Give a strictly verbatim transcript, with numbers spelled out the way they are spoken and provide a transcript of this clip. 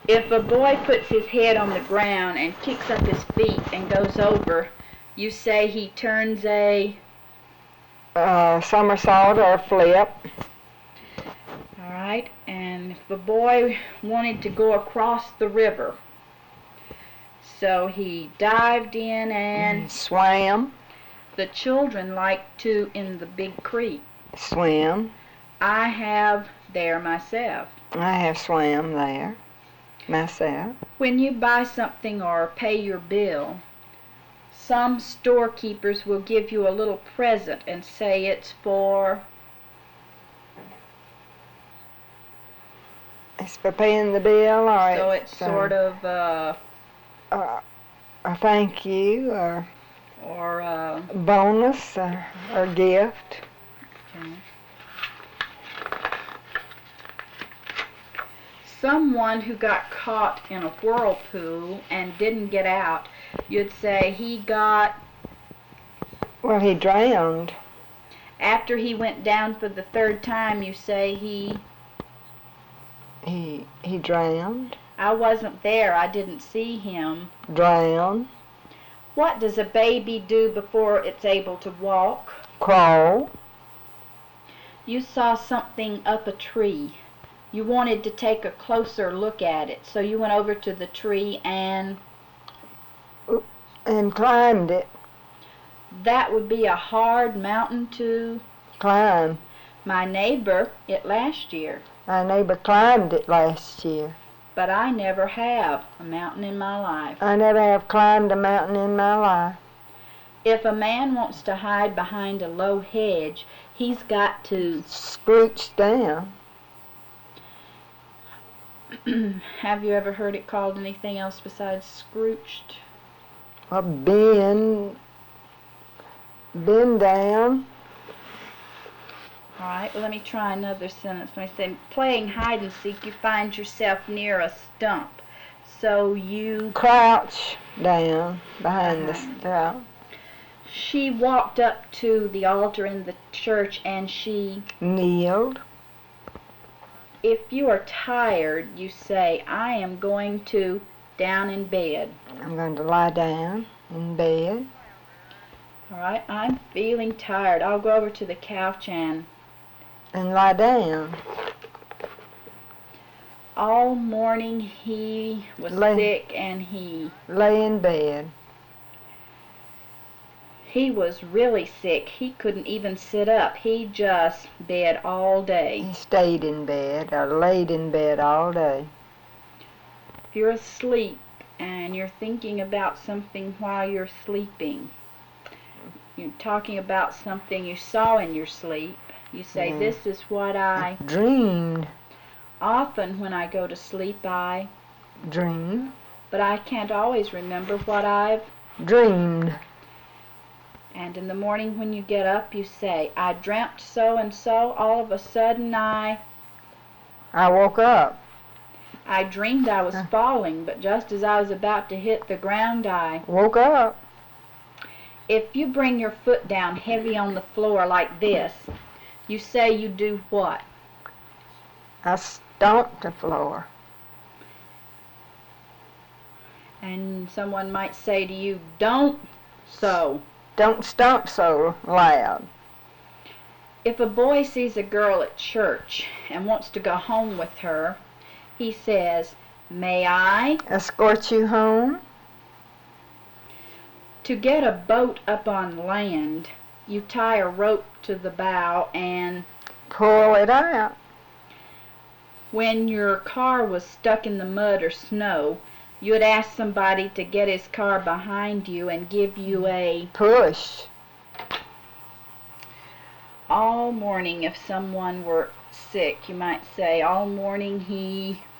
If a boy puts his head on the ground and kicks up his feet and goes over, you say he turns a... Uh, somersault or a flip. Alright, and if a boy wanted to go across the river, so he dived in and... Swam. The children like to in the big creek. Swim. I have there myself. I have swam there myself. When you buy something or pay your bill, some storekeepers will give you a little present and say it's for... It's for paying the bill, or So it's it's sort uh, of, uh... uh, a thank you, or or, uh... bonus, or, or gift. Okay. Someone who got caught in a whirlpool and didn't get out, you'd say he got... Well, he drowned. After he went down for the third time, you say he... He he drowned. I wasn't there. I didn't see him. Drowned. What does a baby do before it's able to walk? Crawl. You saw something up a tree. You wanted to take a closer look at it, so you went over to the tree and... And climbed it. That would be a hard mountain to... Climb. My neighbor, it last year. My neighbor climbed it last year. But I never have a mountain in my life. I never have climbed a mountain in my life. If a man wants to hide behind a low hedge, he's got to... Scrooch down. Have you ever heard it called anything else besides scrooched? Or bend. Bend down. All right, well, let me try another sentence. When I say playing hide and seek, you find yourself near a stump. So you... Crouch down behind Uh-huh. the stump. She walked up to the altar in the church and she... Kneeled. If you are tired, you say, I am going to down in bed. I'm going to lie down in bed. All right, I'm feeling tired. I'll go over to the couch and... And lie down. All morning he was Lay- sick and he... Lay in bed. He was really sick. He couldn't even sit up. He just bed all day. He stayed in bed or laid in bed all day. If you're asleep and you're thinking about something while you're sleeping, you're talking about something you saw in your sleep, you say, Yeah. This is what I... Dreamed. Often when I go to sleep, I... Dream. But I can't always remember what I've... Dreamed. And in the morning when you get up, you say, I dreamt so-and-so. All of a sudden, I... I woke up. I dreamed I was Huh. falling, but just as I was about to hit the ground, I... Woke up. If you bring your foot down heavy on the floor like this, you say you do what? I stomped the floor. And someone might say to you, don't so. Don't stomp so loud. If a boy sees a girl at church and wants to go home with her, he says, May I? Escort you home. To get a boat up on land, you tie a rope to the bow, and Pull it out. when your car was stuck in the mud or snow, you would ask somebody to get his car behind you and give you a... Push. All morning, if someone were sick, you might say, all morning he...